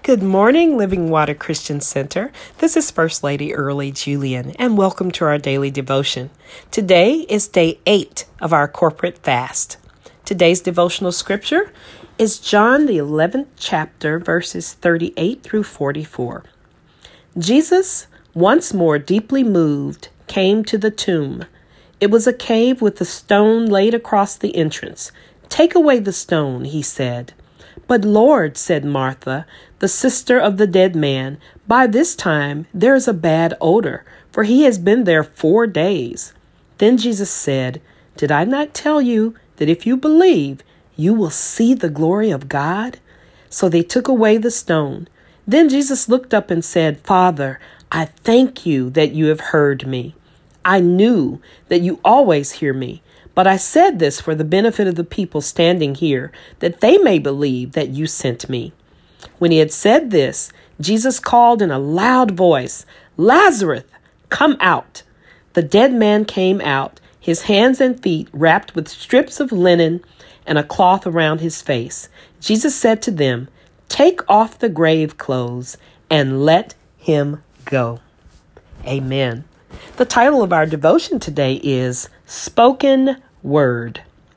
Good morning, Living Water Christian Center. This is First Lady Early Julian, and welcome to our daily devotion. Today is day 8 of our corporate fast. Today's devotional scripture is John, the 11th chapter, verses 38 through 44. Jesus, once more deeply moved, came to the tomb. It was a cave with a stone laid across the entrance. "Take away the stone," he said. "But Lord," said Martha, the sister of the dead man, "by this time there is a bad odor, for he has been there 4 days." Then Jesus said, "Did I not tell you that if you believe, you will see the glory of God?" So they took away the stone. Then Jesus looked up and said, "Father, I thank you that you have heard me. I knew that you always hear me. But I said this for the benefit of the people standing here, that they may believe that you sent me." When he had said this, Jesus called in a loud voice, "Lazarus, come out." The dead man came out, his hands and feet wrapped with strips of linen and a cloth around his face. Jesus said to them, "Take off the grave clothes and let him go." Amen. The title of our devotion today is Spoken Word.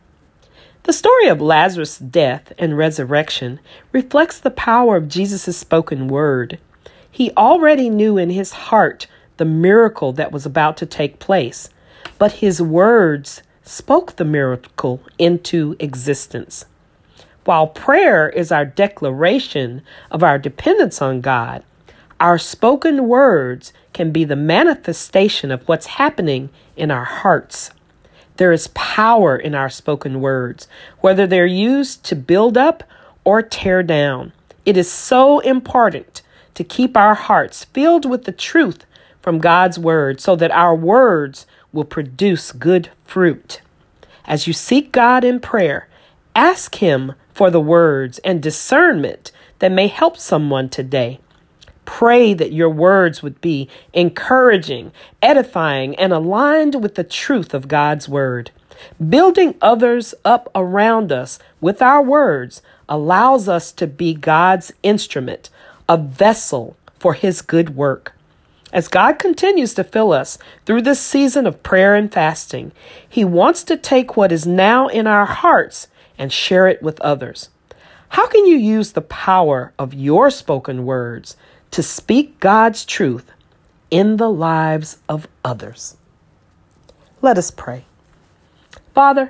The story of Lazarus' death and resurrection reflects the power of Jesus' spoken word. He already knew in his heart the miracle that was about to take place, but his words spoke the miracle into existence. While prayer is our declaration of our dependence on God, our spoken words can be the manifestation of what's happening in our hearts. There is power in our spoken words, whether they're used to build up or tear down. It is so important to keep our hearts filled with the truth from God's word so that our words will produce good fruit. As you seek God in prayer, ask Him for the words and discernment that may help someone today. Pray that your words would be encouraging, edifying, and aligned with the truth of God's word. Building others up around us with our words allows us to be God's instrument, a vessel for His good work. As God continues to fill us through this season of prayer and fasting, He wants to take what is now in our hearts and share it with others. How can you use the power of your spoken words to speak God's truth in the lives of others? Let us pray. Father,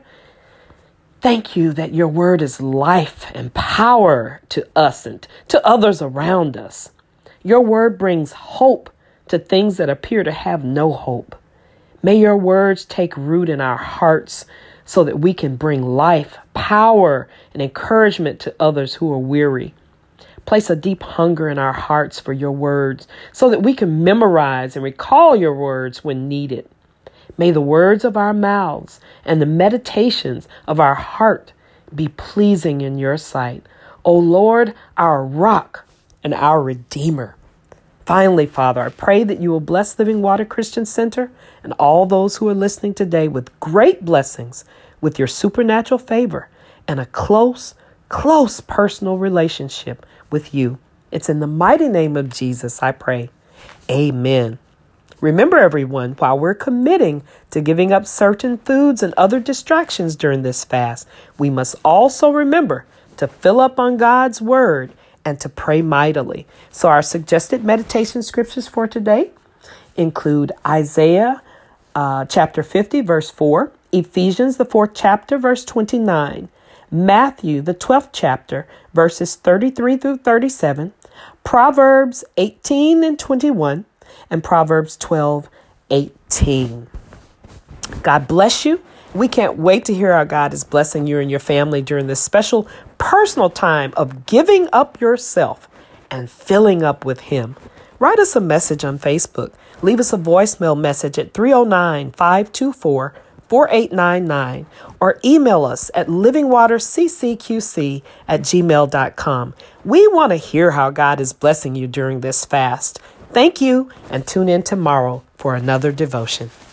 thank you that your word is life and power to us and to others around us. Your word brings hope to things that appear to have no hope. May your words take root in our hearts so that we can bring life, power, and encouragement to others who are weary. Place a deep hunger in our hearts for your words so that we can memorize and recall your words when needed. May the words of our mouths and the meditations of our heart be pleasing in your sight. O Lord, our rock and our redeemer. Finally, Father, I pray that you will bless Living Water Christian Center and all those who are listening today with great blessings, with your supernatural favor and a close personal relationship with you. It's in the mighty name of Jesus I pray. Amen. Remember, everyone, while we're committing to giving up certain foods and other distractions during this fast, we must also remember to fill up on God's word and to pray mightily. So our suggested meditation scriptures for today include Isaiah chapter 50, verse 4, Ephesians, the 4th chapter, verse 29, Matthew, the 12th chapter, verses 33 through 37, Proverbs 18 and 21, and Proverbs 12:18. God bless you. We can't wait to hear how God is blessing you and your family during this special personal time of giving up yourself and filling up with Him. Write us a message on Facebook. Leave us a voicemail message at 309-524-4899 or email us at livingwaterccqc@gmail.com. We want to hear how God is blessing you during this fast. Thank you, and tune in tomorrow for another devotion.